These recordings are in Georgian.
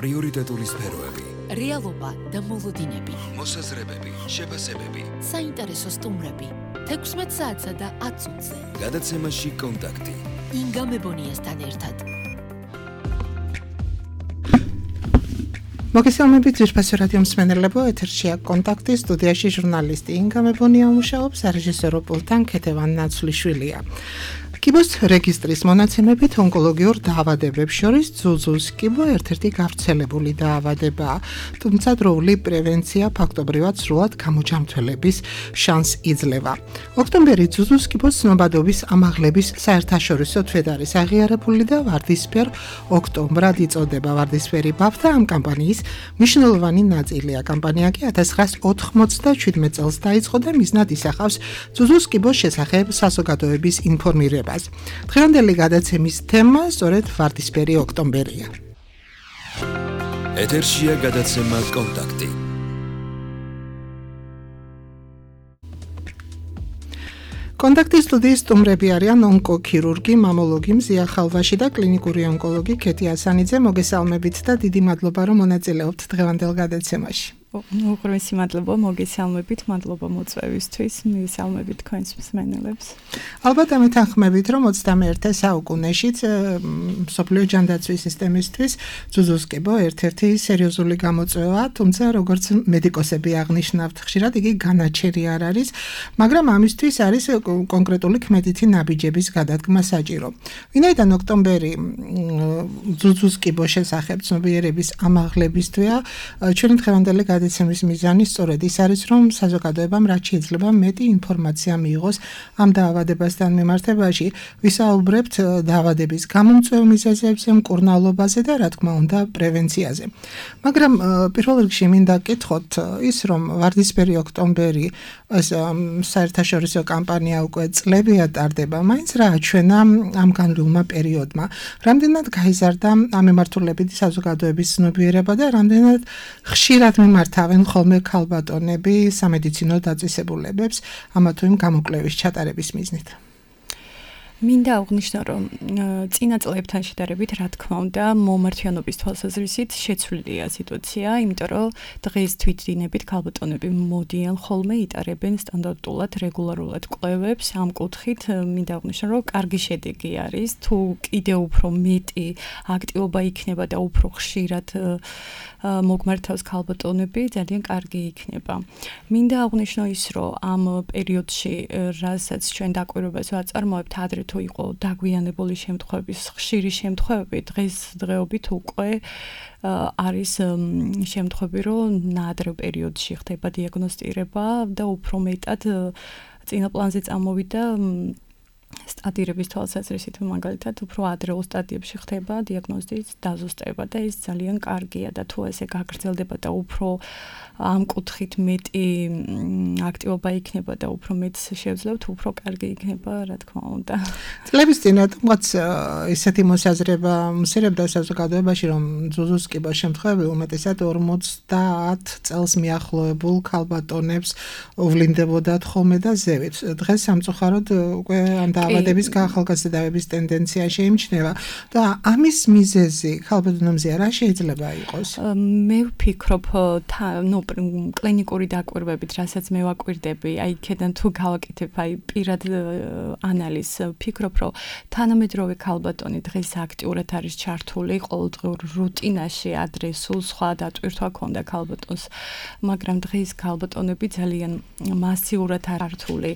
პრიორიტეტული სფეროები, რეალობა და მოლოდინები, მოსაზრებები, შეფასებები, საინტერესო სტუმრები, 16 საათსა და 10 წუთზე. გადაცემაში კონტაქტი. ინგა მებონიასთან ერთად. მოგესალმებით ძვირფასო რადიო მსმენელებო, ეთერშია კონტაქტი, სტუდიაში ჟურნალისტი ინგა მებონია მუშაობს, რეჟისორო პულტთან ქეთევან ნაცვლიშვილია. კიბოს რეგისტრის მონაცემებით ონკოლოგიურ დაავადებებს შორის ძუძუს კიბო ერთ-ერთი გავრცელებული დაავადებაა, თუმცა დროული პრევენცია ფაქტობრივად სრულად გამოჯამთველების შანსს იძლევა. ოქტომბერი ძუძუს კიბოს ცნობადობის ამაღლების საერთაშორისო თვედ არის აღიარებული და ვარდისფერ ოქტომბრად იწოდება. ვარდისფერი ბაფთა ამ კამპანიის მნიშვნელოვანი ნაწილია. კამპანია კი 1997 წელს დაიწყო და მიზნად ისახავს ძუძუს კიბოს შესახებ საზოგადოების ინფორმირება. დღევანდელი გადაცემის თემა სწორედ ვარდისფერი ოქტომბერია. ეთერშია გადაცემა კონტაქტი. კონტაქტის სტუდიის სტუმრები არიან ონკოქირურგი, მამოლოგი მზია ხალვაში და კლინიკური ონკოლოგი ქეთი ასანიძე. მოგესალმებით და დიდი მადლობა რომ მონაწილეობთ დღევანდელ გადაცემაში. უღრმესი მადლობა მოგესალმებით, მადლობა მოწვევისთვის, მისალმებით თქვენს მსმენელებს. ალბათ ამეთანხმებით, რომ 21 საუკუნეშიც მსოფლიო ჯანდაცვის სისტემისთვის ძუძუს კიბო ერთ-ერთი სერიოზული გამოწვევაა, თუმცა როგორც მედიკოსები აღნიშნავთ, ხშირად იგი განაჩერი არ არის, მაგრამ ამისთვის არის კონკრეტული ქმედითი ნაბიჯების გადადგმა საჭირო. ვინაიდან ოქტომბერი ძუძუს კიბოს შესახებ ცნობიერების ამაღლების თვეა, ჩვენი დღევანდელი გადაცემის მიზანი სწორედ ის არის, რომ საზოგადოებამ რაც შეიძლება მეტი ინფორმაცია მიიღოს ამ დაავადებასთან მიმართებაში, ვისაუბრებთ დაავადების გამომწვევ მიზეზებზე, მკურნალობაზე და რა თქმა უნდა პრევენციაზე. მაგრამ პირველ რიგში მინდა გკითხოთ ის, რომ ვარდისფერი ოქტომბერი ეს საერთაშორისო კამპანია უკვე წლებია ტარდება, მაინც რა აჩვენა ამ განვლილმა პერიოდმა, რამდენად გაიზარდა ამ მიმართულებით საზოგადოების ცნობიერება და რამდენად ხშირად მართავენ ხოლმე ქალბატონები სამედიცინო დაწესებულებებს ამა თუ იმ გამოკვლევის ჩატარების მიზნით. მინდა აღნიშნო, რომ წინა წლებთან შედარებით, რა თქმა უნდა, მომართვიანობის თვალსაზრისით შეცვლილია სიტუაცია, იმიტომ რომ დღეს თვითდინებით ქალბატონები მოდიან ხოლმე იტარებენ სტანდარტულად, რეგულარულად კვლევებს. ამ კუთხით მინდა აღნიშნო, რომ კარგი შედეგი არის, თუ კიდევ უფრო მეტი აქტივობა იქნება და უფრო ხშირად მოგმართავს ქალბატონები, ძალიან კარგი იქნება. მინდა აღნიშნო ის, რომ ამ პერიოდში, რასაც ჩვენ დაკვირვებას ვაწარმოებთ, ადრე თუ იყო დაგვიანებული შემთხვევების ხშირი შემთხვევები, დღესდღეობით უკვე არის შემთხვევები, რომ ნაადრევ პერიოდში ხდება დიაგნოსტირება და უფრო მეტად წინა პლანზე წამოვიდა სტადირების თვალსაზრისით, მაგალითად, უფრო ადრეულ სტადიებში ხდება დიაგნოზის დაზუსტება და ეს ძალიან კარგია და თუ ესე გაგრძელდება და უფრო ამ კუთხით მეტი აქტივობა იქნება და უფრო მეტს შევძლევთ, უფრო კარგი იქნება, რა თქმა უნდა. წლების წინ რატომღაც ესეთი მოსაზრება მცირებდა საზოგადოებაში, რომ ძუძუს კიბოს შემთხვევები უმეტესად 50 წელს მიახლოებულ ქალბატონებს უვლინდებოდათ ხოლმე და ზევით. დღეს სამწუხაროდ უკვე ამ დაავადების გაახალგაზრდების ტენდენცია შეიმჩნევა და ამის მიზეზი ქალბატონებზე რა შეიძლება იყოს? მე ვფიქრობ, კლინიკური დაკვირვებით, რასაც მე ვაკვირდები, აი იქიდან თუ გავაკეთებ აი პირად ანალიზს, ვფიქრობ, რომ თანამედროვე ქალბატონი დღეს აქტიურად არის ჩართული ყოველდღიურ რუტინაში, ადრე სულ სხვა დატვირთვა ჰქონდა ქალბატონს, მაგრამ დღეს ქალბატონები ძალიან მასიურად ჩართული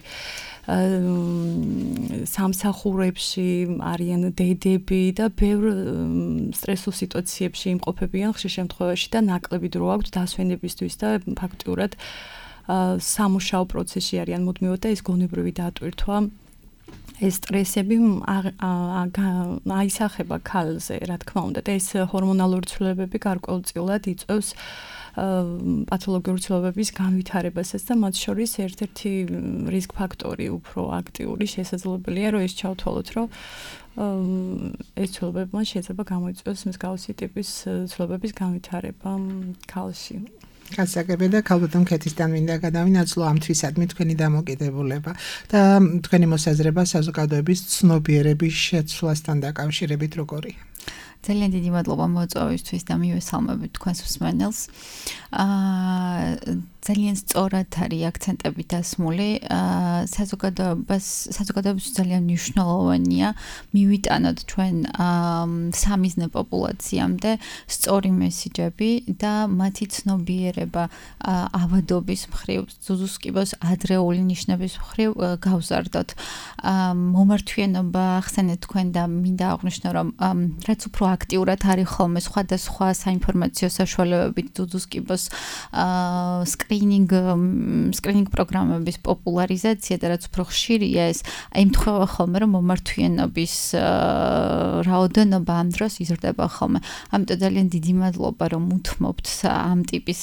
სამსახურებში არიან დედები და ბევრ სტრესულ სიტუაციებში იმყოფებიან ხშირ შემთხვევაში და ნაკლები დრო აქვთ დასვენებისთვის და ფაქტიურად სამუშაო პროცესში არიან მუდმივად და ეს გონებრივი დატვირთვა ეს სტრესები აისახება ქალზე, რა თქმა უნდა და ეს ჰორმონალური ცვლილებები გარკვეულწილად იწვევს პათოლოგიური ცვლილებების განვითარებასაც და მათ შორის ერთ-ერთი რისკ ფაქტორი უფრო აქტიური შესაძლებელია, რომ ეს ჩავთვალოთ, რომ ეს ცვლილებებმა შეიძლება გამოიწვიოს მსგავსი ტიპის ცვლილებების განვითარება ქალში. გასაგებია და ქალბატონ ქეთისთან მინდა გადავინაცვლო ამ თვისადმი თქვენი დამოკიდებულება და თქვენი მოსაზრება საზოგადოების ცნობიერების შეცვლასთან დაკავშირებით როგორია? ძალიან დიდი მადლობა მოწვევისთვის და მივესალმებით თქვენს მსმენელს. ძალიან სწორად არის აქცენტები დასმული. საზოგადოებისთვის ძალიან მნიშვნელოვანია მივიტანოთ ჩვენ სამიზნე პოპულაციამდე სწორი მესიჯები და მათი ცნობიერება ავადობის მხრივ, ზუზუსკიბოს ადრეული ნიშნების მხრივ გავზარდოთ. მომართვიანობა ახსენეთ თქვენ და მინდა აღვნიშნო, რომ რაც უფრო აქტიურად არის ხოლმე სხვადასხვა საინფორმაციო საშუალებებით ზუზუსკიბოს სკრინინგ პროგრამების პოპულარიზაცია და რაც უფრო ხშირია ეს, ემთხვევა ხოლმე, რომ მომართვიანობის რაოდენობა ამ დროს იზრდება ხოლმე. ამიტომ ძალიან დიდი მადლობა, რომ უთმობთ ამ ტიპის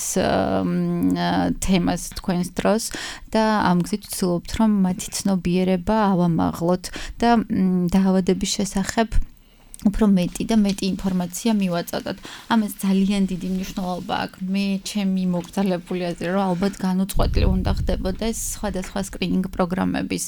თემას თქვენს დროს და ამ გზით ვცდილობთ, რომ მათი ცნობიერება ავამაღლოთ და დაავადების შესახებ უფრო მეტი და მეტი ინფორმაცია მივაწოდოთ. ამას ძალიან დიდი მნიშვნელობა აქვს. მე ჩემი მოგზაურებული აზრი, რომ ალბათ განუწყვეტლი უნდა ხდებოდეს სხვადასხვა სკრინინგ პროგრამების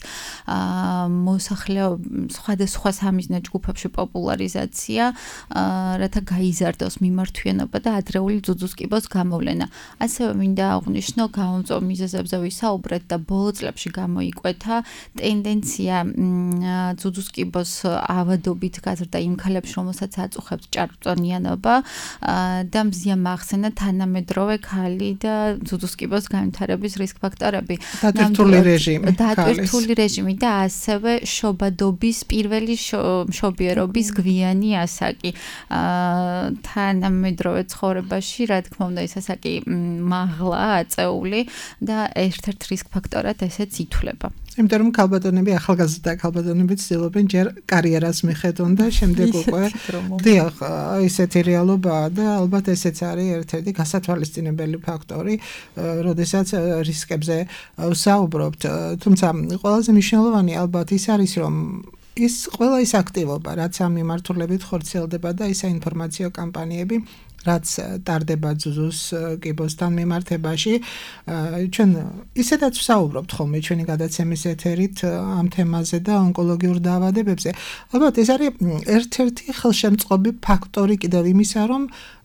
სხვადასხვა სამიზნე ჯგუფებში პოპულარიზაცია, რათა გაიზარდოს მიმართვიანობა და ადრეული ზუზუსკიბოს გამოვლენა. ასევე მინდა აღვნიშნო, გამომწვევ მიზეზებზე ვისაუბრეთ და ბოლო წლებში გამოიკვეთა ტენდენცია ზუზუსკიბოს ავადობით გაზრდა იმ ქალებში, რომელსაც აწუხებთ ჭარბტონიანობა და მზია მახსენა თანამედროვე ქალი და ზუზუსკიბოს განვითარების რისკ ფაქტორები. დატვირთული რეჟიმი და ასევე შობადობის პირველი მშობიერობის გვიანი ასაკი. თანამედროვე ცხოვრებაში, რა თქმა უნდა, ეს ასაკი მაღლა აწეული და ერთ-ერთ რისკ ფაქტორად ესეც ითვლება. იმიტომ რომ ქალბატონები, ახალგაზრდა ქალბატონები ცდილობენ ჯერ კარიერას მიხედონ და შემდეგ უკვე დიახ, ისეთი რეალობაა და ალბათ ესეც არის ერთ-ერთი გასათვალისწინებელი ფაქტორი, როდესაც რისკებზე ვსაუბრობთ. თუმცა ყველაზე მნიშვნელოვანი ალბათ ის არის, რომ ის ყველა ის აქტივობა, რაც ამ მიმართულებით ხორციელდება და ის საინფორმაციო კამპანიები, რაც ტარდება ზუზუსკიბოსთან მიმართებაში, ჩვენ ისედაც ვსაუბრობთ ხოლმე ჩვენი გადაცემის ეთერით ამ თემაზე და ონკოლოგიურ დაავადებებზე. ალბათ ეს არის ერთ-ერთი ხელშემწყობი ფაქტორი კიდევ იმისა, რომ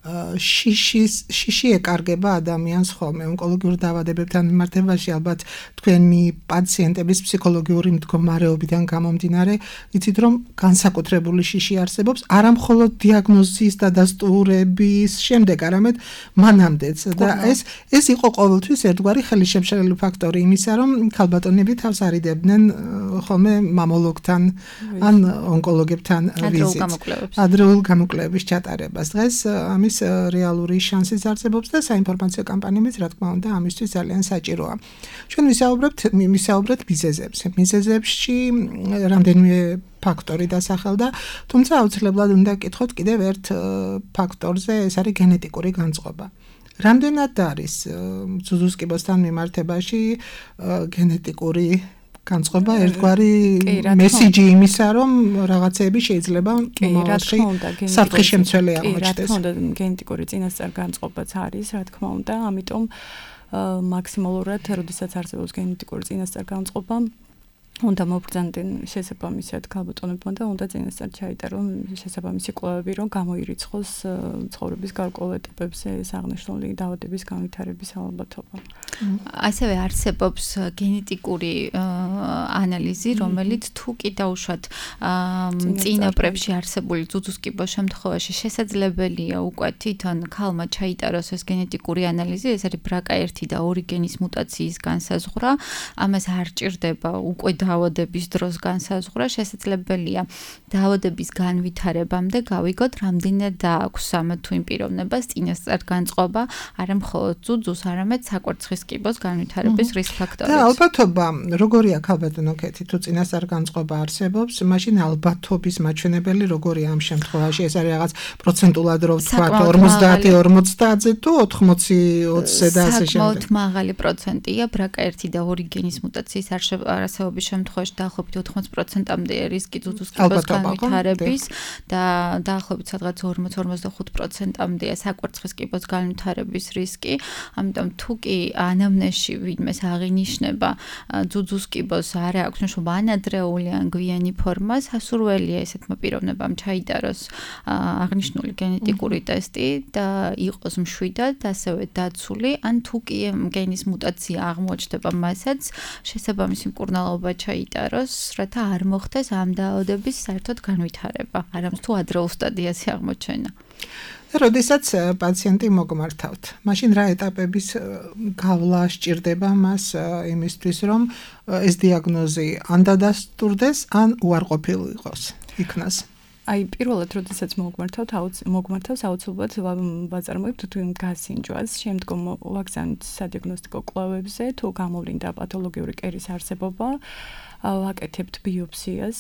შიში ეკარგება ადამიანს ხოლმე ონკოლოგიურ დაავადებებთან მიმართებაში. ალბათ თქვენი პაციენტების ფსიქოლოგიური მდგომარეობიდან გამომდინარე, იცით რომ განსაკუთრებული შიში არსებობს, არა მხოლოდ დიაგნოზის და დასტურების შემდეგ, არამედ მანამდეც. და ეს იყო ყოველთვის ერთგვარი ხელშემშლელი ფაქტორი იმისა, რომ ქალბატონები თავს არიდებდნენ ხოლმე მამოლოგთან ან ონკოლოგებთან ვიზიტს, ადრეულ გამოკვლევების ჩატარებას. დღეს ამის რეალური შანსიც არსებობს და საინფორმაციო კამპანიებიც, რა თქმა უნდა, ამისთვის ძალიან საჭიროა. ჩვენ ვისაუბრეთ მიზეზებზე. მიზეზებში რამდენიმე ფაქტორი დასახელდა, თუმცა აუცილებლად უნდა გკითხოთ კიდევ ერთ ფაქტორზე, ეს არის გენეტიკური განწყობა. რამდენად არის ზუზუსკიბოსთან მიმართებაში გენეტიკური განწყობა ერთგვარი მესიჯი იმისა, რომ რაღაცეები შეიძლება საფრთხის შემცველი აღმოჩნდეს. რა თქმა უნდა, გენეტიკური წინასწარ განწყობაც არის, რა თქმა უნდა, ამიტომ მაქსიმალურად, როდესაც არსებობს გენეტიკური წინასწარ განწყობა, უნდა მობრძანდნენ შესაბამისად ქალბატონებმა და უნდა წინასწარ ჩაიტარონ შესაბამისი კვლევები, რომ გამოირიცხოს ცხოვრების გარკვეულ ეტაპებზე ეს აღნიშნული დაავადების განვითარების ალბათობა. ასევე არსებობს გენეტიკური ანალიზი, რომელიც თუ კი დაუშვათ წინაპრებში არსებული ზუზუსკიბოს შემთხვევაში შესაძლებელია უკვე თვითონ ქალმა ჩაიტაროს ეს გენეტიკური ანალიზი, ეს არის BRCA1 და 2 გენის მუტაციის განსაზღვრა, ამას არ ჭირდება უკვე დაავადების დროს განსაზღვრა, შესაძლებელია დაავადების განვითარებამდე გავიგოთ, რამდენად დააქვს ამა თუ იმ პიროვნებას წინასწარ განწყობა, არა მხოლოდ ზუძუს, არამედ საკვერცხისკიბოს განვითარების რისკ ფაქტორიც. და ალბათობა, როგორია ქალბატონო კეთი, თუ წინასწარ განწყობა არსებობს, მაშინ ალბათობის მაჩვენებელი როგორია ამ შემთხვევაში? ეს არის რაღაც პროცენტულად რო ვთქვათ 50-50-ზე თუ 80-20-ზე და ასე შემდეგ. საკმაოდ მაღალი პროცენტია BRCA1 და 2 გენის მუტაციის არსებობის შემთხვევაში დაახლოებით 80%-ამდე რისკი ზუზუსკიბოს განვითარების და დაახლოებით სადღაც 40-45%-ამდეა საკვერცხისკიბოს განვითარების რისკი. ამიტომ თუ კი ანამნეზში ვინმეს აღინიშნება ზუზუსკიბოს იყოს, არ აქვს მნიშვნელობა ანადრეული ან გვიანი ფორმა, სასურველია ესეთმა პიროვნებამ ჩაიტაროს აღნიშნული გენეტიკური ტესტი და იყოს მშვიდად, ასევე დაცული, ან თუ კი გენის მუტაცია აღმოჩნდება მასაც, შესაბამისი მკურნალობა ჩაიტაროს, რათა არ მოხდეს ამ დაავადების საერთოდ განვითარება, არამედ თუ ადრეულ სტადიაზე აღმოჩენა. როდესაც პაციენტი მოგმართავთ, მაშინ რა ეტაპების გავლა სჭირდება მას იმისთვის, რომ ეს დიაგნოზი ან დადასტურდეს, ან უარყოფილ იყოს, იქნას? აი პირველად როდესაც მოგმართავს აუცილებლად ვაწარმოებთ თუ გასინჯვას, შემდგომ ვაგზავნით სადიაგნოსტიკო კვლევებზე, თუ გამოვლინდა პათოლოგიური კერის არსებობა, ვაკეთებთ ბიოპსიას,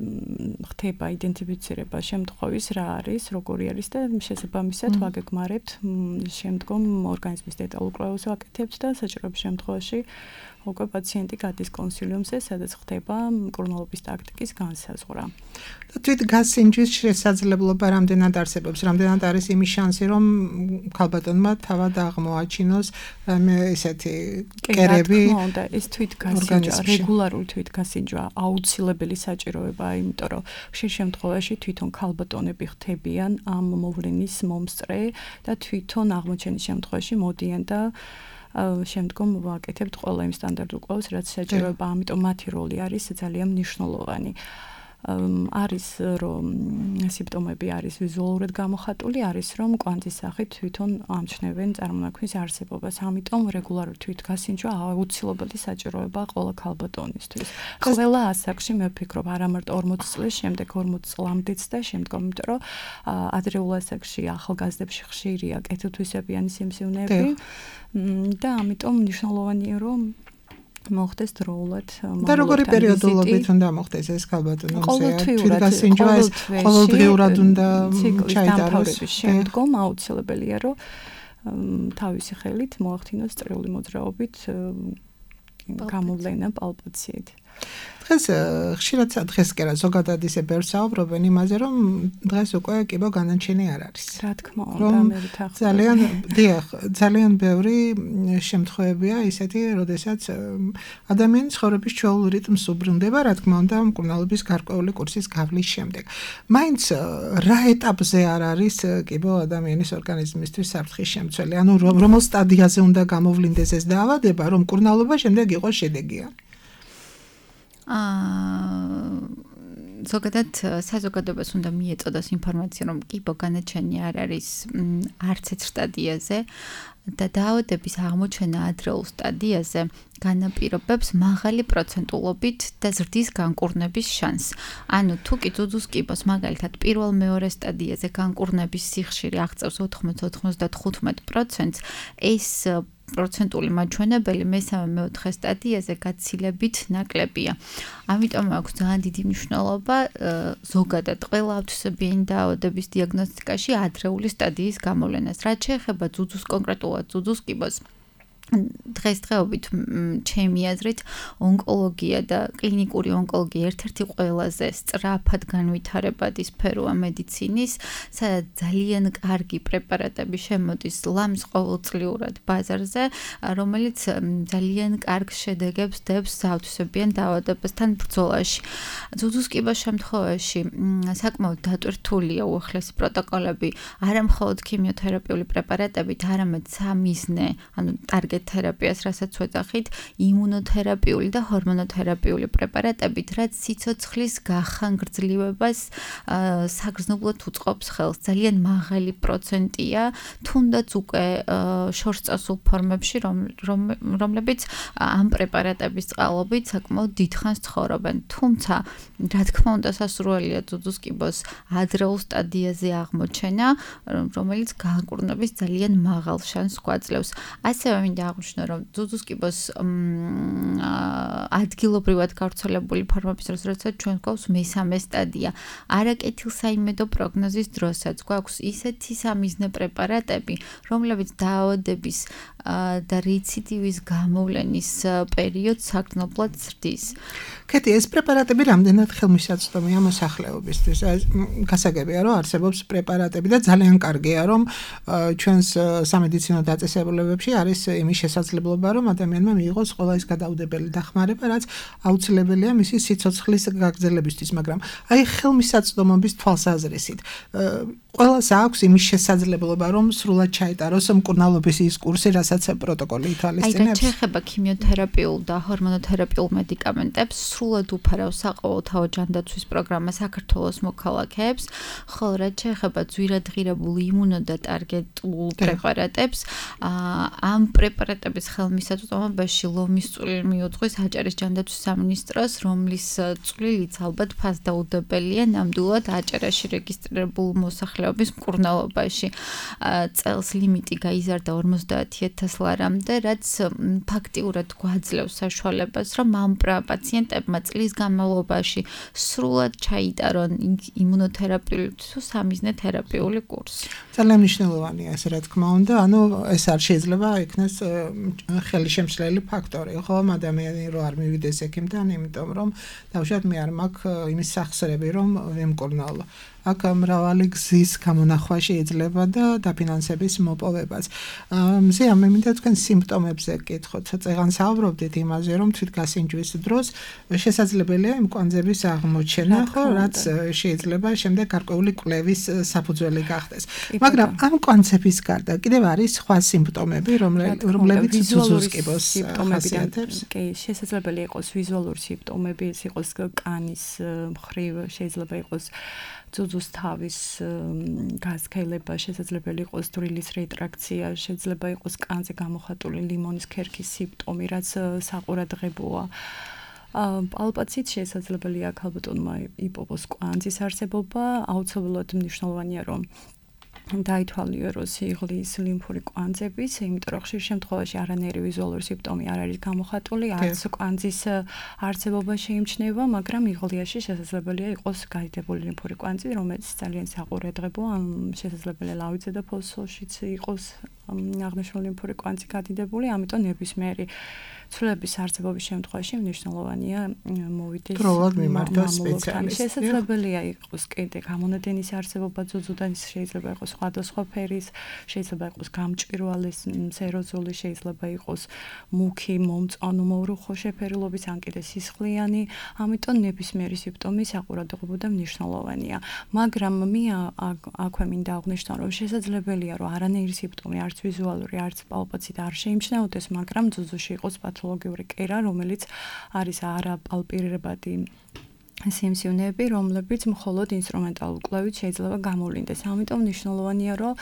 ხდება იდენტიფიცირება შემთხვევის რა არის, როგორი არის და შესაბამისად ვაგეგმარებთ შემდგომ ორგანიზმის დეტალურ კვლევას ვაკეთებთ და საჭიროების შემთხვევაში უკვე პაციენტი გადის კონსილიუმზე, სადაც ხდება მკურნალობის ტაქტიკის განსაზღვრა. და თვით გასინჯვის შესაძლებლობა რამდენად არსებობს, რამდენად არის იმის შანსი, რომ ქალბატონმა თავად აღმოაჩინოს ესეთი კერები? და ეს თვით გასინჯვა, რეგულარული თვით გასინჯვა აუცილებელი საჭიროებაა, იმიტომ რომ ხშირ შემთხვევაში თვითონ ქალბატონები ხდებიან ამ მოვლენის მომსწრე და თვითონ აღმოჩენის შემთხვევაში მოდიან და შემდგომ ვაკეთებთ ყველა იმ სტანდარტულ კვლევას, რაც საჭიროება, ამიტომ მათი როლი არის ძალიან მნიშვნელოვანი. არის რომ სიმპტომები არის ვიზუალურად გამოხატული, არის რომ კვანძის სახით თვითონ ამჩნევენ წარმონაქმნის არსებობას. ამიტომ რეგულარული თვითგასინჯვა აუცილებელი საჭიროებაა ყველა ქალბატონისთვის. ყველა ასაკში მე ვფიქრობ, არა მარტო 40 წლის შემდეგ, 40 წლამდეც და შემდგომ, იმიტომ რომ ადრეულ ასაკში ახალგაზრდებში ხშირია კეთილთვისებიანი სიმსივნეები და ამიტომ მნიშვნელოვანია რომ მოხდეს დროულად. და როგორი პერიოდულობით უნდა მოხდეს ეს ქალბატონზე? თვითგასინჯვა ეს ყოველდღიურად უნდა ჩაიტაროს. შემდგომ აუცილებელია რომ თავისი ხელით მოახდინოს წრიული მოძრაობით გამოვლენა პალპაციით. დღეს ხშირად დღეს კი არა ზოგადად ისე ბევრს საუბრობენ იმაზე, რომ დღეს უკვე კიბო განაჩენი არ არის. რა თქმა უნდა, მე ვთანხმობ. ძალიან ბევრი შემთხვევებია ისეთი, როდესაც ადამიანის ცხოვრების ჩვეულ რიტმს უბრუნდება, რა თქმა უნდა, მკურნალობის გარკვეული კურსის გავლის შემდეგ. მაინც რა ეტაპზე არ არის კიბო ადამიანის ორგანიზმისთვის საფრთხის შემცველი? ანუ რომელ სტადიაზე უნდა გამოვლინდეს ეს დაავადება, რომ მკურნალობა შემდეგ იყოს შედეგიანი? ზოგადად საზოგადოებას უნდა მიეწოდოს ინფორმაცია, რომ კიბო განაჩენი არ არის არც ერთ სტადიაზე და დაავადების აღმოჩენა ადრეულ სტადიაზე განაპირობებს მაღალი პროცენტულობით და ზრდის განკურნების შანსს. ანუ თუ კი ძუძუს კიბოს მაგალითად პირველ-მეორე სტადიაზე განკურნების სიხშირე აღწევს 80-95%, ეს პროცენტული მაჩვენებელი მესამე-მეოთხე სტადიაზე გაცილებით ნაკლებია. ამიტომ აქვს ძალიან დიდი მნიშვნელობა ზოგადად ყველა ავტოსებიანი დაავადების დიაგნოსტიკაში ადრეული სტადიის გამოვლენას. რაც შეეხება ძუძუს, კონკრეტულად ძუძუს კიბოს, დღესდღეობით ჩემი აზრით ონკოლოგია და კლინიკური ონკოლოგია ერთ-ერთი ყველაზე სწრაფად განვითარებადი სფეროა მედიცინის, სადაც ძალიან კარგი პრეპარატები შემოდის ლამს ყოველწლიურად ბაზარზე, რომელიც ძალიან კარგ შედეგებს დებს ავტოსებიან დაავადებასთან ბრძოლაში. ძუძუს კიბოს შემთხვევაში საკმაოდ დატვირთულია უახლესი პროტოკოლები, არა მხოლოდ ქიმიოთერაპიული პრეპარატებით, არამედ სამიზნე, ანუ ტარგეტ თერაპიას, რასაც ვეძახით, იმუნოთერაპიული და ჰორმონოთერაპიული პრეპარატებით, რაც სიცოცხლის გახანგრძლივებას საგრძნობლად უწყობს ხელს. ძალიან მაღალი პროცენტია, თუნდაც უკვე შორს წასულ ფორმებში, რომლებიც ამ პრეპარატების წყალობით საკმაოდ დიდხანს ცხოვრობენ. თუმცა, რა თქმა უნდა, სასურველია ძუძუს კიბოს ადრეულ სტადიაზე აღმოჩენა, რომელიც განკურნების ძალიან მაღალ შანსს გვაძლევს. ასევე მინდა აღნიშნო, რომ ძუძუს კიბოს ადგილობრივად გავრცელებული ფორმების როდესაც ჩვენ გვაქვს მესამე სტადია. არაკეთილსაიმედო პროგნოზის დროსაც გვაქვს ისეთი სამიზნე პრეპარატები, რომლებიც დაავადების და რეციდივის გამოვლენის პერიოდს საგრძნობლად ზრდის. კეთი, ეს პრეპარატები რამდენად ხელმისაწვდომია მოსახლეობისთვის? გასაგებია, რომ არსებობს პრეპარატები და ძალიან კარგია, რომ ჩვენს სამედიცინო დაწესებულებებში არის იმის შესაძლებლობა, რომ ადამიანმა მიიღოს ყველა ის გადაუდებელი დახმარება, რაც აუცილებელია მისი სიცოცხლის გაგრძელებისთვის, მაგრამ აი ხელმისაწვდომობის თვალსაზრისით ყველას აქვს იმის შესაძლებლობა, რომ სრულად ჩაიტაროს მკურნალობის ის კურსი, რასაც პროტოკოლი ითვალისწინებს. აი, შეეხება ქიმიოთერაპიულ და ჰორმონოთერაპიულ მედიკამენტებს, სრულად უფარავს საყოველთაო ჯანდაცვის პროგრამა საქართველოს მოქალაქეებს, ხოლო რაც შეეხება ძვირადღირებულ იმუნოდატარგეტულ პრეპარატებს, ამ პრეპარატების ხელმისაწვდომობაში ლომის წვლილი მიუძღვის აჭარის ჯანდაცვის სამინისტროს, რომლის წვლილიც ალბათ ფასდაუდებელია ნამდვილად აჭარაში რეგისტრირებულ მოსახლეობის მკურნალობაში. წელს ლიმიტი გაიზარდა 50,000 ლარამდე, რაც ფაქტიურად გვაძლევს საშუალებას, რომ ამ პაციენტებმა წლის განმავლობაში სრულად ჩაიტარონ იმუნოთერაპიული თუ სამიზნე თერაპიული კურსი. ძალიან მნიშვნელოვანია ეს, რა თქმა უნდა, ანუ ეს არ შეიძლება იქნეს ხელშემშლელი ფაქტორი, ხო, ადამიანი რო არ მივიდეს ექიმთან, იმიტომ რომ დავუშვათ მე არ მაქვს იმის სახსრები, რომ ვემკურნალო. აქ მრავალი გზის გამონახვა შეიძლება და დაფინანსების მოპოვებაც. მზეა მე მინდა თქვენ სიმპტომებზე გკითხოთ. წეგან საუბრობდით იმაზე, რომ თვითგასინჯვის დროს შესაძლებელია იმ კვანძების აღმოჩენა, ხო, რაც შეიძლება შემდეგ გარკვეული კვლევის საფუძველი გახდეს. მაგრამ ამ კვანძების გარდა კიდევ არის სხვა სიმპტომები, რომლებიც ზუზუსკიბოს ხასიათებს. კი, შესაძლებელია იყოს ვიზუალური სიმპტომები, ეს იყოს კანის მხრივ, შეიძლება იყოს ძუძუს თავის გასქელება, შესაძლებელი იყოს დრილის რეტრაქცია, შეიძლება იყოს კანზე გამოხატული ლიმონის ქერქის სიმპტომი, რაც საყურადღებოა. პალპაციით შესაძლებელია ქალბატონმა იპოვოს კვანძის არსებობა, აუცილებლად მნიშვნელოვანია, რომ დაითვალიეროს იღლის ლიმფური კვანძების, იმიტომ რომ ხშირ შემთხვევაში არანაირი ვიზუალური სიმპტომი არ არის გამოხატული, არც კვანძის არსებობა შეიმჩნევა, მაგრამ იღლიაში შესაძლებელია იყოს გაიდებული ლიმფური კვანძი, რომელიც ძალიან საყურადღებოა, შესაძლებელია ლავიძე და ფოსოშიც იყოს აღნიშნული ლიმფური კვანძი გადიდებული, ამიტომ ნებისმიერი ცვლილების არსებობის შემთხვევაში მნიშვნელოვანია მოვიდეს მიმართოს სპეციალისტი. შესაძლებელია იყოს კიდე გამონადენის არსებობა ძუძუდან, შეიძლება იყოს სხვადასხვა ფერის, შეიძლება იყოს გამჭვირვალეს სეროზული, შეიძლება იყოს მუქი, მომწვანო, მოურუხო შეფერილობის, ან კიდე სისხლიანი, ამიტომ ნებისმიერი სიმპტომი საყურადღებო და მნიშვნელოვანია. მაგრამ მე აქვე მინდა აღვნიშნო, რომ შესაძლებელია, რომ არანაირი სიმპტომი არც ვიზუალური, არც პალპაციით არ შეიმჩნეოდეს, მაგრამ ძუძუში იყოს პათოლოგიური კერა, რომელიც არის არაპალპირებადი სიმსივნეები, რომლებიც მხოლოდ ინსტრუმენტალურ კვლევით შეიძლება გამოვლინდეს. ამიტომ მნიშვნელოვანია, რომ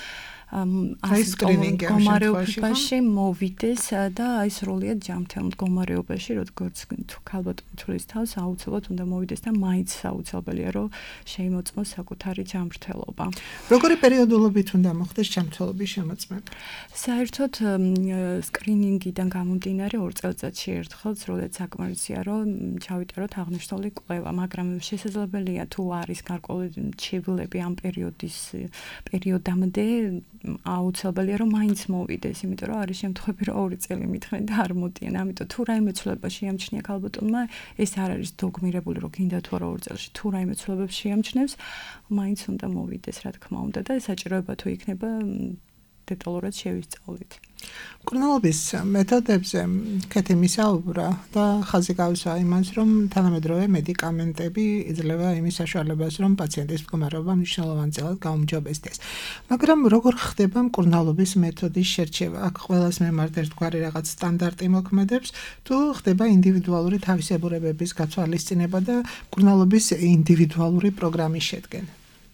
მდგომარეობაში მოვიდეს და აი სრულიად ჯანმრთელ მდგომარეობაში, როგორც თუ ქალბატონი თulis თავს აუცილებლად უნდა მოვიდეს და მაინც აუცილებელია, რომ შეიმოწმოს საკუთარი ჯანმრთელობა. როგორი პერიოდულობით უნდა მოხდეს ჯანმრთელობის შემოწმება? საერთოდ სკრინინგიდან გამომდინარე 2 წელიწადში ერთხელ სრულად საკმარისია, რომ ჩავიტაროთ აღნიშნული კვლევა, მაგრამ შესაძლებელია თუ არის გარკვეული ჩივლები ამ პერიოდამდე აუცილებელია, რომ მაინც მოვიდეს, იმიტომ რომ არის შემთხვევები, რომ 2 წელი მithმენ და არ მოდიან. ამიტომ თუ რაიმე ცვლილება შეამჩნია ქალბატონმა, ეს არ არის დოგმირებული, რომ გინდა თუ არა 2 წელში, თუ რაიმე ცვლილებებს შეამჩნევს, მაინც უნდა მოვიდეს, რა თქმა უნდა და საჭიროება თუ იქნება დეტალურად შევისწავლით. მკურნალობის მეთოდებზე კეთი მისაუბრა და ხაზი გავსვა იმას, რომ თანამედროვე მედიკამენტები იძლევა იმის საშუალებას, რომ პაციენტის მდგომარეობა მნიშვნელოვანწილად გაუმჯობესდეს. მაგრამ როგორ ხდება მკურნალობის მეთოდის შერჩევა? აქ ყველას მიმართ ერთგვარი რაღაც სტანდარტი მოქმედებს, თუ ხდება ინდივიდუალური თავისებურებების გათვალისწინება და მკურნალობის ინდივიდუალური პროგრამის შედგენა?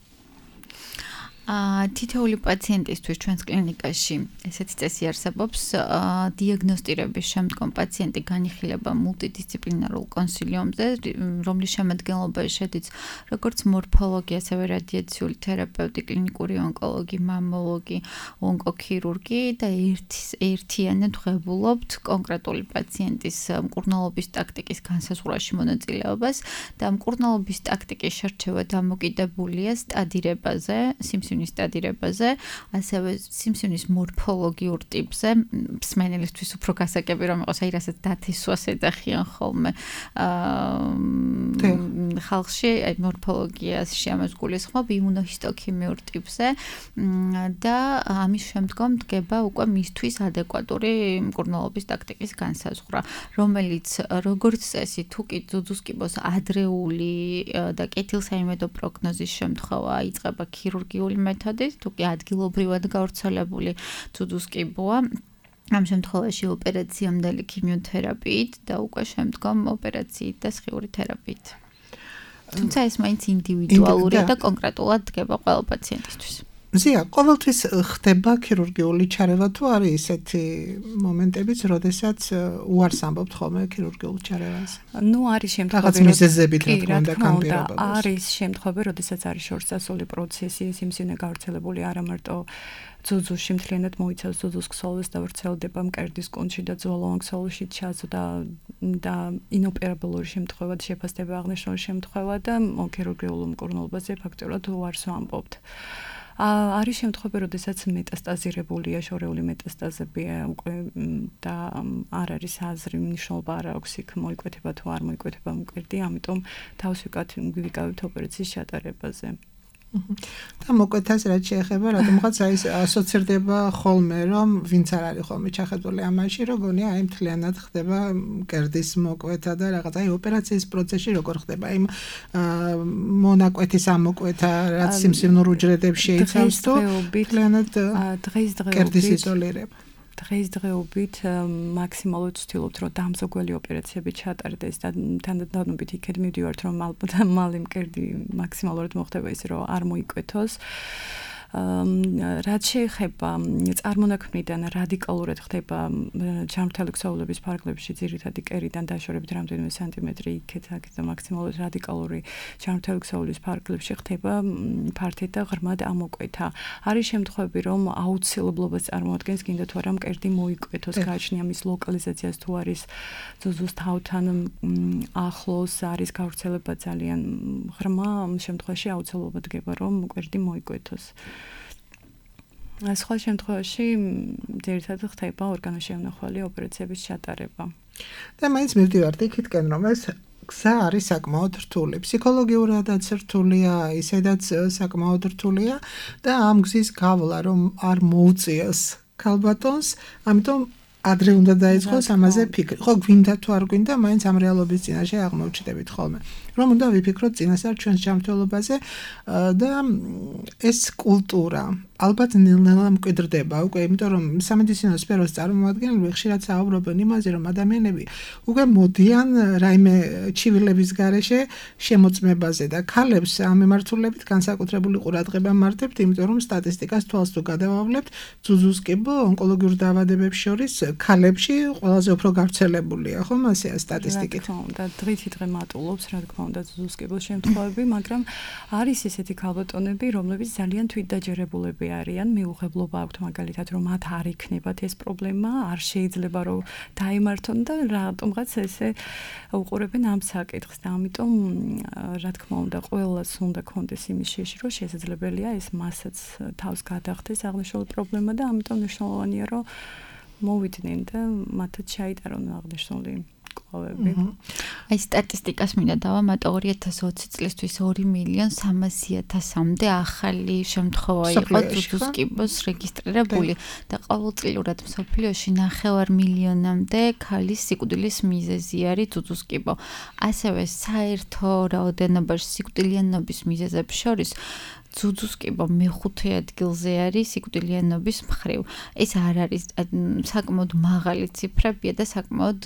თითოეული პაციენტისთვის ჩვენს კლინიკაში ესეთი წესი არსებობს, დიაგნოსტირების შემდგომ პაციენტი განიხილება მულტიდისციპლინარულ კონსილიუმზე, რომლის შემადგენლობაში შედის როგორც მორფოლოგი, ასევე რადიაციული თერაპევტი, კლინიკური ონკოლოგი, მამოლოგი, ონკოქირურგი და ერთიანად ვღებულობთ კონკრეტული პაციენტის მკურნალობის ტაქტიკის განსაზღვრაში მონაწილეობას და მკურნალობის ტაქტიკის შერჩევა დამოკიდებულია სტადირებაზე, სიმსივნე სიმსივნის სტადირებაზე, ასევე სიმსივნის მორფოლოგიურ ტიპზე, მსმენელისთვის უფრო გასაგები რომ იყოს, აი რასაც დათისვას ეძახიან ხოლმე ხალხში, აი მორფოლოგიაში ამას გულისხმობ იმუნოჰისტოქიმიურ ტიპზე და ამის შემდგომ დგება უკვე მისთვის ადეკვატური მკურნალობის ტაქტიკის განსაზღვრა, რომელიც როგორც წესი თუ კი ძუძუს კიბოს ადრეული და კეთილსაიმედო პროგნოზის შემთხვევა იწყება ქირურგიული მეთოდით, თუ კი ადგილობრივად გავრცელებული ძუძუს კიბოა ამ შემთხვევაში ოპერაციამდელი ქიმიოთერაპიით და უკვე შემდგომ ოპერაციით და სხიური თერაპიით. თუმცა ეს მაინც ინდივიდუალურია და კონკრეტულად დგება ყველა პაციენტისთვის. ზია, ყოველთვის ხდება ქირურგიული ჩარევა თუ არის ისეთი მომენტებიც, როდესაც უარს ამბობთ ხოლმე ქირურგიულ ჩარევას? ნუ არის შემთხვევები, რაღაც მიზეზებით რა თქმა უნდა განპირობებს. არის შემთხვევები, როდესაც არის შორსასული პროცესი, სიმსივნე გავრცელებული არა მარტო ძუძუში მთლიანად მოიცავს ძუძუს ქსოვილს და ვრცელდება მკერდის კუნთში და ძვალოვან ქსოვილში ჩაზრდა და ინოპერაბელური შემთხვევა შეფასდება აღნიშნული შემთხვევა და ქირურგიულ მკურნალობაზე ფაქტობრივად უარს ვამბობთ. არის შემთხვევები, როდესაც მეტასტაზირებულია, შორეული მეტასტაზებია უკვე და არ არის აზრი, მნიშვნელობა არ აქვს იქ მოიკვეთება თუ არ მოიკვეთება მკვერდი, ამიტომ თავს ვიკავებთ ოპერაციის ჩატარებაზე. და მოკვეთას რაც შეეხება, რადგანაც აი ასოცირდება ხოლმე, რომ ვინც არ არის ხოლმე ჩახედული ამაში, როგორია აი მთლიანად ხდება მკერდის მოკვეთა და რაღაც აი ოპერაციის პროცესში როგორ ხდება იმ მონაკვეთის ამოკვეთა, რაც სიმსივნურ უჯრედებს შეიცავს თუ მთლიანად მკერდის იზოლირება. დღესდღეობით მაქსიმალურად ვცდილობთ, რომ დამზოგველი ოპერაციები ჩატარდეს და თანდათანობით იქეთ მივდივართ, რომ მალე მკერდი მაქსიმალურად მოხდება ისე, რომ არ მოიკვეთოს. რაც შეეხება წარმონაქმნიდან რადიკალურად ხდება ჩამრთელი ქსოვილების ფარგლებში ძირითადი კერიდან დაშორებით რამდენიმე სანტიმეტრი იქეთ და მაქსიმალურად რადიკალური ჩამრთელი ქსოვილის ფარგლებში ხდება ფართედ და ღრმად ამოკვეთა. არის შემთხვევები, რომ აუცილებლობას წარმოადგენს გინდა თუ არა მკერდი მოიკვეთოს, გააჩნია მის ლოკალიზაციას თუ არის ძუძუს თავთან ახლოს არის გავრცელება ძალიან ღრმა, ამ შემთხვევაში აუცილებლობა დგება, რომ მკერდი მოიკვეთოს. სხვა შემთხვევაში ძირითადად ხდება ორგანოშემნახველი ოპერაციების ჩატარება. და მაინც მივდივართ იქითკენ, რომ ეს გზა არის საკმაოდ რთული. ფსიქოლოგიურადაც რთულია, ისედაც საკმაოდ რთულია და ამ გზის გავლა რომ არ მოუწიოს ქალბატონს, ამიტომ ადრე უნდა დაიწყოს ამაზე ფიქრი. ხო, გვინდა თუ არ გვინდა, მაინც ამ რეალობის წინაშე აღმოჩნდებით ხოლმე. რომ უნდა ვიფიქროთ წინასწარ ჩვენს ჯანმრთელობაზე და ეს კულტურა ალბათ ნელ-ნელა მკვიდრდება უკვე, იმიტომ რომ სამედიცინო სფეროს წარმომადგენლები ხშირად საუბრობენ იმაზე, რომ ადამიანები უკვე მოდიან რაიმე ჩივილების გარეშე შემოწმებაზე და ქალებს ამ მიმართულებით განსაკუთრებული ყურადღება მარტებთ, იმიტომ რომ სტატისტიკას თვალს თუ გადავავლებთ, ძუძუს კიბო ონკოლოგიურ დაავადებებს შორის ქალებში ყველაზე უფრო გავრცელებულია, ხომ ასეა სტატისტიკით. რა თქმა უნდა, დღითიდღე მატულობს, რა თქმა უნდა, ძუძუს კიბოს შემთხვევები, მაგრამ არის ესეთი ქალბატონები, რომლებიც ძალიან თვითდაჯერებულები არიან, მიუღებლობა აქვთ მაგალითად, რომ მათ არ იქნებათ ეს პრობლემა, არ შეიძლება რომ დაემართონ და რატომღაც ესე უყურებენ ამ საკითხს და ამიტომ რა თქმა უნდა, ყველას უნდა კონდეს იმის შეში, რომ შესაძლებელია ეს მასაც თავს გადახდეს აღნიშნული პრობლემა და ამიტომ მნიშვნელოვანია, რომ მოვიდნენ და მათაც ჩაიტარონ აღნიშნული კვლევები. აი სტატისტიკას მინდა დავამატო 2020 წლისთვის 2.300.000-მდე ახალი შემთხვევა იყო ძუძუს კიბოს რეგისტრირებული და ყოველწლიურად მსოფლიოში 900.000-მდე ქალის სიკვდილის მიზეზი არის ძუძუს კიბო. ასევე საერთო რაოდენობაში სიკვდილიანობის მიზეზებს შორის ძუძუს კიბო მეხუთე ადგილზე არის სიკვდილიანობის მხრივ. ეს არ არის საკმაოდ მაღალი ციფრებია და საკმაოდ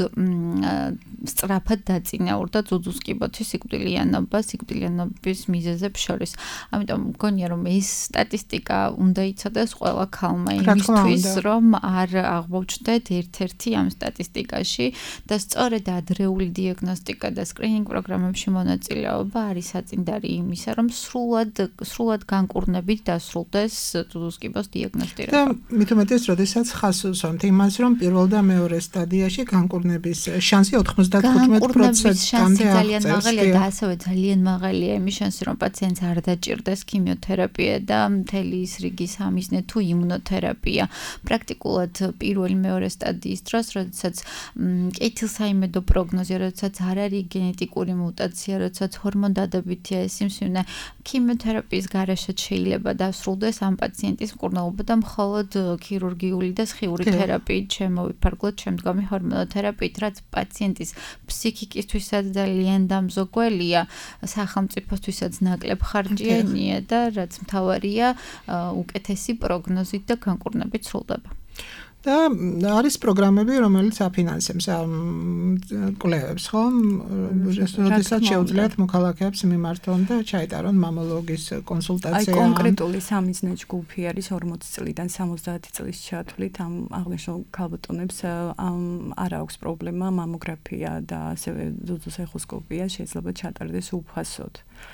სწრაფად დაწინაურდა ძუძუს კიბოთი სიკვდილიანობის მიზეზებს შორის. ამიტომ მგონია რომ ეს სტატისტიკა უნდა იცოდეს ყველა ქალმა იმისთვის, რომ არ აღმოჩნდეთ ერთ-ერთი ამ სტატისტიკაში და სწორედ ადრეული დიაგნოსტიკა და სკრინინგ პროგრამებში მონაწილეობა არის საწინდარი იმისა, რომ სრულად მხოლოდ განკურნებით დასრულდეს ძუძუსკიბოს დიაგნოსტირება. და მით უმეტეს, როდესაც ხაზს უსვამთ იმას, რომ პირველ და მეორე სტადიაში განკურნების შანსი 95%-მდე განკურნების შანსი ძალიან მაღალია და ასევე ძალიან მაღალია იმის შანსი, რომ პაციენტს არ დაჭირდეს ქიმიოთერაპია და მთელი ის რიგი სამიზნე თუ იმუნოთერაპია. პრაქტიკულად პირველი მეორე სტადიის დროს, როდესაც კეთილსაიმედო პროგნოზია, როდესაც არ არის გენეტიკური მუტაცია, როდესაც ჰორმონდადებითია ეს სიმსივნე, ქიმიოთერაპიის გარეშეც შეიძლება დასრულდეს ამ პაციენტის მკურნალობა და მხოლოდ ქირურგიული და სხიური თერაპიით შემოვიფარგლოთ შემდგომი ჰორმონოთერაპიით, რაც პაციენტის ფსიქიკისთვისაც ძალიან დამზოგველია, სახელმწიფოსთვისაც ნაკლებ ხარჯიანია და რაც მთავარია უკეთესი პროგნოზით და განკურნებით სრულდება. და არის პროგრამები, რომელიც აფინანსებს ამ კვლევებს, ხო? როდესაც შეუძლიათ მოქალაქეებს მიმართონ და ჩაიტარონ მამოლოგის კონსულტაცია. აი კონკრეტული სამიზნე ჯგუფი არის 40 წლიდან 70 წლის ჩათვლით ამ აღნიშნულ ქალბატონებს არ აქვს პრობლემა მამოგრაფია და ასევე ძუძუს ეხოსკოპია შეიძლება ჩატარდეს უფასოდ.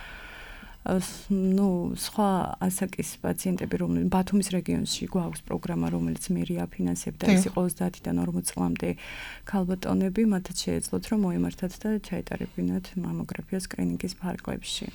სხვა ასაკის პაციენტები, რომლებიც ბათუმის რეგიონში გვაქვს პროგრამა, რომელიც მერია აფინანსებდა, ეს იყო 30-დან 40 წლამდე ქალბატონები, მათაც შეეძლოთ, რომ მოემართათ და ჩაეტარებინათ მამოგრაფია სკრინინგის ფარგლებში.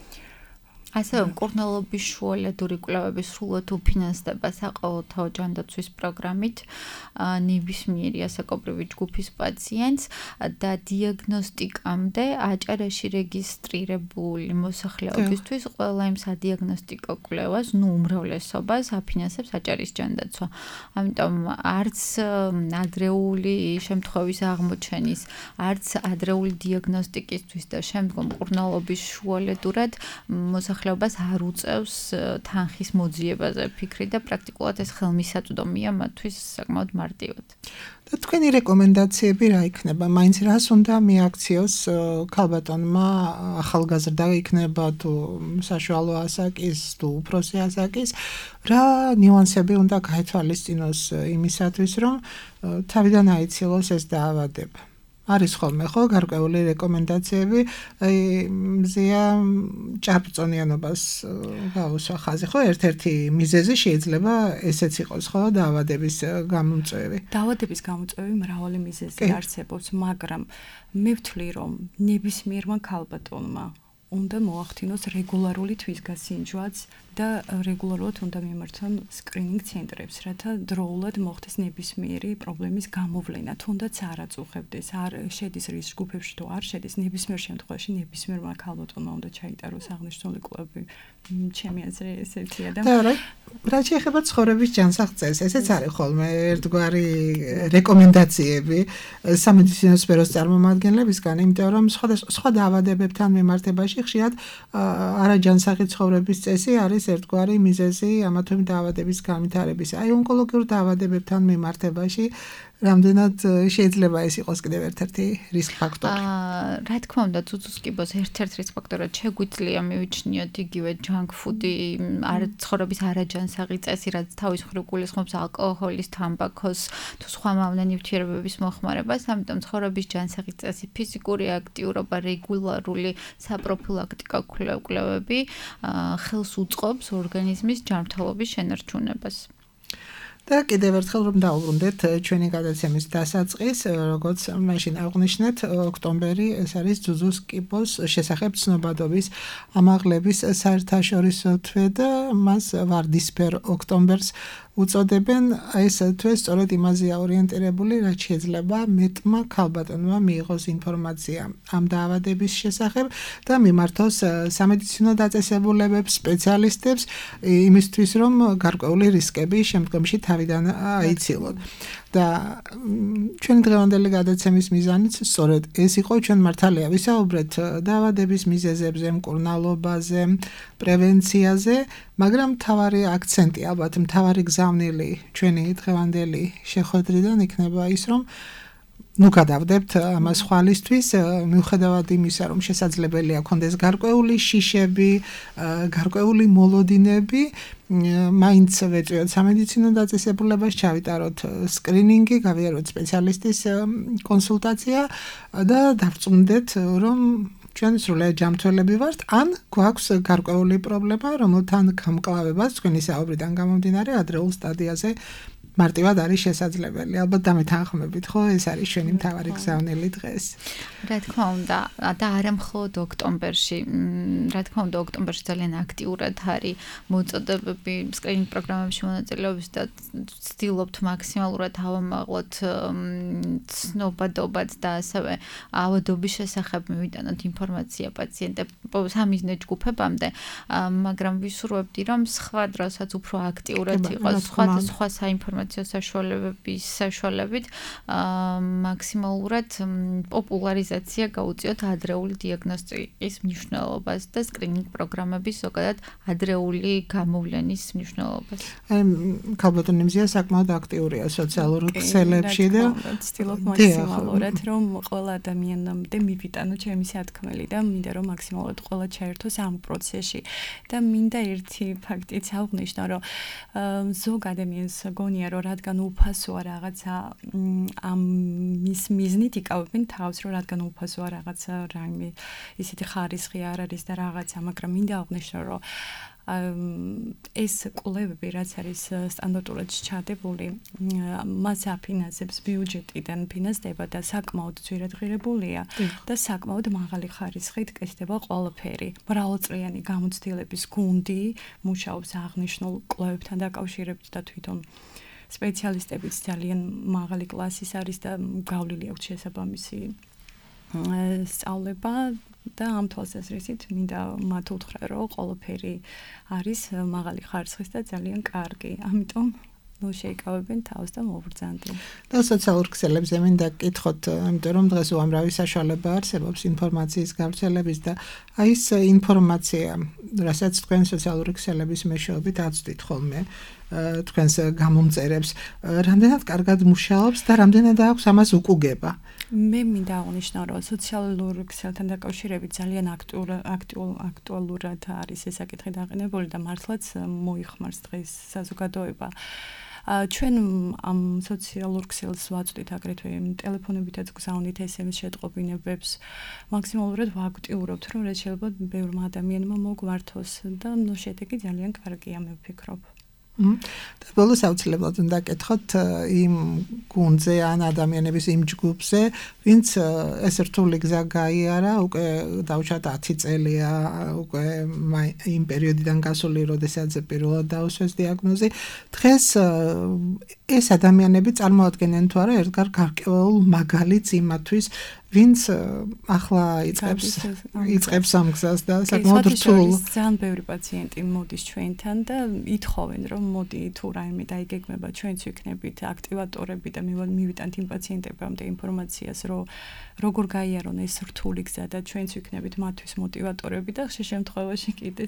ასევე მკურნალობის შუალედური კვლევების სრულად უფინანსდება საყოველთაო ჯანდაცვის პროგრამით ნებისმიერი ასაკობრივი ჯგუფის პაციენტს და დიაგნოსტიკამდე აჭარაში რეგისტრირებული მოსახლეობისთვის ყველა იმ სადიაგნოსტიკო კვლევას, უმრავლესობას აფინანსებს აჭარის ჯანდაცვა. ამიტომ არც ადრეული შემთხვევის აღმოჩენის, არც ადრეული დიაგნოსტიკისთვის და შემდგომ მკურნალობის შუალედურად მოსახლეობას არ უწევს თანხის მოძიებაზე ფიქრი და პრაქტიკულად ეს ხელმისაწვდომია მათთვის საკმაოდ მარტივად. და თქვენი რეკომენდაციები რა იქნება? მაინც რას უნდა მიაქციოს ქალბატონმა ახალგაზრდა იქნება თუ საშუალო ასაკის თუ უფროსი ასაკის, რა ნიუანსები უნდა გაეთვალისწინოს იმისათვის, რომ თავიდან აიცილოს ეს დაავადება? არის ხოლმე ხო გარკვეული რეკომენდაციები, აი მზია ჭარბწონიანობას გაუსვა ხაზი, ხო ერთ-ერთი მიზეზი შეიძლება ესეც იყოს, ხო დაავადების გამომწვევი. დაავადების გამომწვევი მრავალი მიზეზი არსებობს, მაგრამ მე ვთვლი, რომ ნებისმიერმა ქალბატონმა უნდა მოახდინოს რეგულარული თვისგასინჯვაც და რეგულარულად უნდა მიმართონ სკრინინგ ცენტრებს, რათა დროულად მოხდეს ნებისმიერი პრობლემის გამოვლენა, თუნდაც არ აწუხებდეს, არ შედის რისკ ჯგუფებში თუ არ შედის, ნებისმიერ შემთხვევაში ნებისმიერმა ქალბატონმა უნდა ჩაიტაროს აღნიშნული კვლევები. ჩემი აზრი ესეთია და რა შეეხება ცხოვრების ჯანსაღწევს, ესეც არის ხოლმე ერთგვარი რეკომენდაციები სამედიცინო სფეროს წარმომადგენლებისგან, იმიტომ რომ სხვა დაავადებებთან მიმართებაში ხშირად არაჯანსაღი ცხოვრების წესი არის ერთგვარი მიზეზი ამა თუ იმ დაავადების განვითარებისა. აი ონკოლოგიურ დაავადებებთან მიმართებაში რამდენად შეიძლება ეს იყოს კიდევ ერთ-ერთი რისკ ფაქტორი? რა თქმა უნდა, ძუძუსკიბოს ერთ-ერთი რისკ ფაქტორად შეგვიძლია მივიჩნიოთ იგივე ჯანკ ფუდი, ცხოვრების არაჯანსაღი წესი, რაც თავის მხრივ გულისხმობს ალკოჰოლის, თამბაქოს თუ სხვა მავნე ნივთიერებების მოხმარებას, ამიტომ ცხოვრების ჯანსაღი წესი, ფიზიკური აქტიურობა, რეგულარული საპროფილაქტიკო კვლევები ხელს უწყობს ორგანიზმის ჯანმრთელობის შენარჩუნებას. და კიდევ ერთხელ რომ დავუბრუნდეთ ჩვენი გადაცემის დასაწყის, როგორც მაშინ აღვნიშნეთ, ოქტომბერი ეს არის ძუძუსკიბოს შესახებ ცნობადობის ამაღლების საერთაშორისო თვე და მას ვარდისფერ ოქტომბერს უწოდებენ. ეს თვე სწორედ იმაზეა ორიენტირებული, რაც შეიძლება მეტმა ქალბატონმა მიიღოს ინფორმაცია ამ დაავადების შესახებ და მიმართოს სამედიცინო დაწესებულებებს, სპეციალისტებს იმისთვის, რომ გარკვეული რისკები შემდგომში თავიდან აიცილონ. და ჩვენი დღევანდელი გადაცემის მიზანიც სწორედ ეს იყო, ჩვენ მართალია ვისაუბრეთ დაავადების მიზეზებზე, მკურნალობაზე, პრევენციაზე, მაგრამ მთავარი აქცენტი, ალბათ მთავარი გზავნილი ჩვენი დღევანდელი შეხვედრიდან იქნება ის, რომ გადავდებთ ამას ხვალისთვის, მიუხედავად იმისა, რომ შესაძლებელია ქონდეს გარკვეული შიშები, გარკვეული მოლოდინები, მაინც ვეწვიოთ სამედიცინო დაწესებულებას, ჩავიტაროთ სკრინინგი, გავიაროთ სპეციალისტის კონსულტაცია და დავწუნდეთ, რომ ჩვენ სრულიად ჯანმრთელები ვართ, ან გვაქვს გარკვეული პრობლემა, რომელთან გამკლავებას თქვენი საუბრიდან გამომდინარე ადრეულ სტადიაზე მარტივად არის შესაძლებელი. ალბათ დამეთანხმებით, ხო? ეს არის ჩვენი მთავარი გზავნილი დღეს. რა თქმა უნდა, და არა მხოლოდ ოქტომბერში, რა თქმა უნდა, ოქტომბერში ძალიან აქტიურად არის მოწოდებები სკრინინგ პროგრამებში მონაწილეობის და ვცდილობთ მაქსიმალურად ავამაღლოთ ცნობადობაც და ასევე ავადობის შესახებ მივიტანოთ ინფორმაცია პაციენტებს სამიზნე ჯგუფებამდე, მაგრამ ვისურვებდი, რომ სხვა დროსაც უფრო აქტიურად იყოს, სხვა საინფორმაციო საშუალებით მაქსიმალურად პოპულარიზაცია გაუწიოთ ადრეული დიაგნოსტიკის მნიშვნელობას და სკრინინგ პროგრამების ზოგადად ადრეული გამოვლენის მნიშვნელობას. ქალბატონი მზია საკმაოდ აქტიურია სოციალურ ქსელებში და ვცდილობ მაქსიმალურად რომ ყველა ადამიანამდე მივიტანო ჩემი სათქმელი და მინდა რომ მაქსიმალურად ყველა ჩაერთოს ამ პროცესში და მინდა ერთი ფაქტიც აღვნიშნო, რომ ზოგ ადამიანს გონია რომ რადგან უფასოა რაღაცა ამის მიზნით იკავებენ თავს, რომ რადგან უფასოა რაღაცა რაიმე ისეთი ხარისხი არ არის და რაღაცა, მაგრამ მინდა აღვნიშნო, რომ ეს კვლევები რაც არის სტანდარტულად ჩადებული, მას აფინანსებს ბიუჯეტიდან ფინანსდება და საკმაოდ ძვირადღირებულია და საკმაოდ მაღალი ხარისხით კეთდება ყველაფერი. მრავალწლიანი გამოცდილების გუნდი მუშაობს აღნიშნულ კვლევებთან დაკავშირებით და თვითონ სპეციალისტებიც ძალიან მაღალი კლასის არის და გავლილი აქვს შესაბამისი სწავლება და ამ თვალსაზრისით მინდა მათ უთხრა, რომ ყველაფერი არის მაღალი ხარისხის და ძალიან კარგი. ამიტომ შეიკავებენ თავს და მოვბრძანდნენ. და სოციალურ ქსელებზე მინდა გკითხოთ, იმიტომ რომ დღეს უამრავი საშუალება არსებობს ინფორმაციის გავრცელების და აი ეს ინფორმაცია, რასაც თქვენ სოციალური ქსელების მეშვეობით აცდით ხოლმე თქვენს გამომწერებს, რამდენად კარგად მუშაობს და რამდენად აქვს ამას უკუგება? მე მინდა აღვნიშნო, რომ სოციალურ ქსელთან დაკავშირებით ძალიან აქტუალურად არის ეს საკითხი დაყენებული და მართლაც მოიხმარს დღეს საზოგადოება. ჩვენ ამ სოციალურ ქსელს ვაწვდით აგრეთვე ტელეფონებითაც გზავნით SMS შეტყობინებებს, მაქსიმალურად ვაქტიურობთ, რომ რაც შეიძლება ბევრმა ადამიანმა მოგვართოს და შედეგი ძალიან კარგია, მე ვფიქრობ. და ბოლოს აუცილებლად უნდა გკითხოთ იმ გუნდზე ან ადამიანების იმ ჯგუფზე, ვინც ეს რთული გზა გაიარა, უკვე დავუშვათ 10 წელია, უკვე იმ პერიოდიდან გასული, როდესაც პირველად დაუსვეს დიაგნოზი. დღეს ეს ადამიანები წარმოადგენენ თუ არა ერთ გარკვეულ მაგალითს იმათვის, ვინც ახლა იწყებს ამ გზას და საკმაოდ რთულ. ძალიან ბევრი პაციენტი მოდის ჩვენთან და ითხოვენ, რომ მოდი თუ რაიმე დაიგეგმება, ჩვენც ვიქნებით აქტივატორები და მივიტანთ იმ პაციენტებამდე ინფორმაციას, რომ როგორ გაიარონ ეს რთული გზა და ჩვენც ვიქნებით მათთვის მოტივატორები და ხშირ შემთხვევაში კიდეც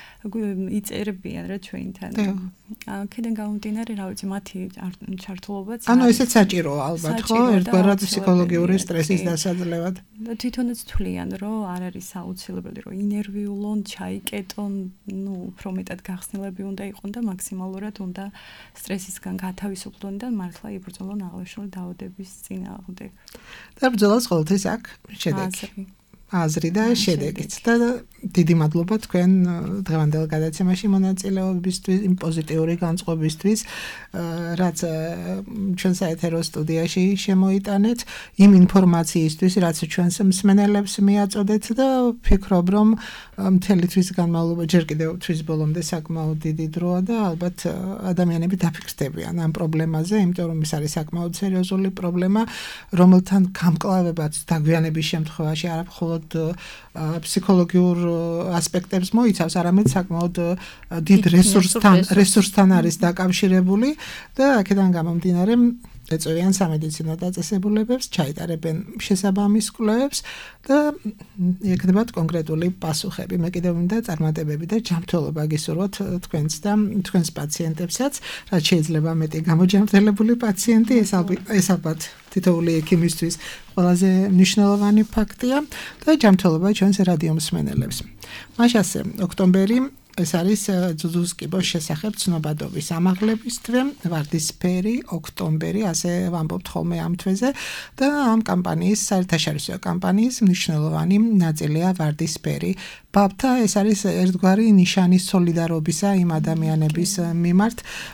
იწერებიან რა ჩვენთან. აქედან გამომდინარე, რა ვიცი, მათი ჩართულობაც ანუ ესეც საჭიროა ალბათ, ხო? ერთგვარად ფსიქოლოგიური სტრესის დასაძლევად. და თვითონაც თვლიან, რომ არ არის აუცილებელი, რომ ინერვიულონ, ჩაიკეტონ, უფრო მეტად გახსნილები უნდა იყონ და მაქსიმალურად უნდა სტრესისგან გათავისუფლონ და მართლა იბრძოლონ აღნიშნული დაავადების წინააღმდეგ. და ბრძოლას ყოველთვის აქვს შედეგი. აზრი და შედეგიც და დიდი მადლობა თქვენ დღევანდელ გადაცემაში მონაწილეობისთვის, იმ პოზიტიური განწყობისთვის, რაც ჩვენ საეთერო სტუდიაში შემოიტანეთ, იმ ინფორმაციისთვის, რაც ჩვენს მსმენელებს მიაწოდეთ და ვფიქრობ, რომ მთელი თვის განმავლობა ჯერ კიდევ თვის ბოლომდე საკმაოდ დიდი დროა და ალბათ ადამიანები დაფიქრდებიან ამ პრობლემაზე, იმიტომ რომ ეს არის საკმაოდ სერიოზული პრობლემა, რომელთან გამკლავებაც დაგვიანების შემთხვევაში არა მხოლოდ ფსიქოლოგიურ ასპექტებს მოიცავს, არამედ საკმაოდ დიდ რესურსთან არის დაკავშირებული და აქედან გამომდინარე ეწევიან სამედიცინო დაწესებულებებს, ჩაიტარებენ შესაბამის კვლევებს და იქნებათ კონკრეტული პასუხები. მე კიდევ მინდა წარმატებები და ჯანმრთელობა გისურვოთ თქვენს და თქვენს პაციენტებსაც, რაც შეიძლება მეტი გამოჯანმრთელებული პაციენტი, ეს ალბათ თითოეული ექიმისთვის ყველაზე მნიშვნელოვანი ფაქტია და ჯანმრთელობა ჩვენს რადიო მსმენელებს. მაშასე ოქტომბერი ეს არის ძუძუს კიბოს შესახებ ცნობადობის ამაღლების თვე, ვარდისფერი, ოქტომბერი, ასე ვამბობთ ხოლმე ამ თვეზე და ამ კამპანიის, საერთაშორისო კამპანიის მნიშვნელოვანი ნაწილია ვარდისფერი. ბაბთა ეს არის ერთგვარი ნიშანი სოლიდარობისა იმ ადამიანების მიმართ,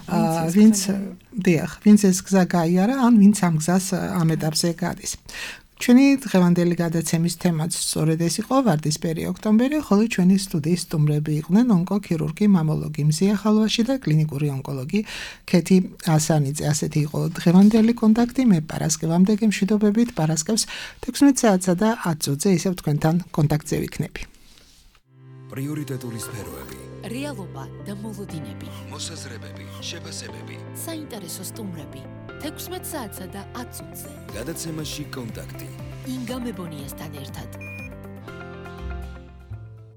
ვინც ეს გზა გაიარა, ან ვინც ამ გზას ამ ეტაპზე გადის. ჩვენი დღევანდელი გადაცემის თემაც სწორედ ეს იყო ვარდისფერი ოქტომბერი, ხოლო ჩვენი სტუდიის სტუმრები იყვნენ ონკოქირურგი, მამოლოგი მზია ხალვაში და კლინიკური ონკოლოგი ქეთი ასანიძე. ასეთი იყო დღევანდელი კონტაქტი. მე პარასკევამდე გემშვიდობებით, პარასკევს 16 საათსა და 10 წუთზე ისევ თქვენთან კონტაქტზე ვიქნები. პრიორიტეტული სფეროები, რეალობა და მოლოდინები, მოსაზრებები, შეფასებები. საინტერესო სტუმრები 16 საათსა და 10 წუთზე. გადაცემაში კონტაქტი. ინგა მებონიასთან ერთად.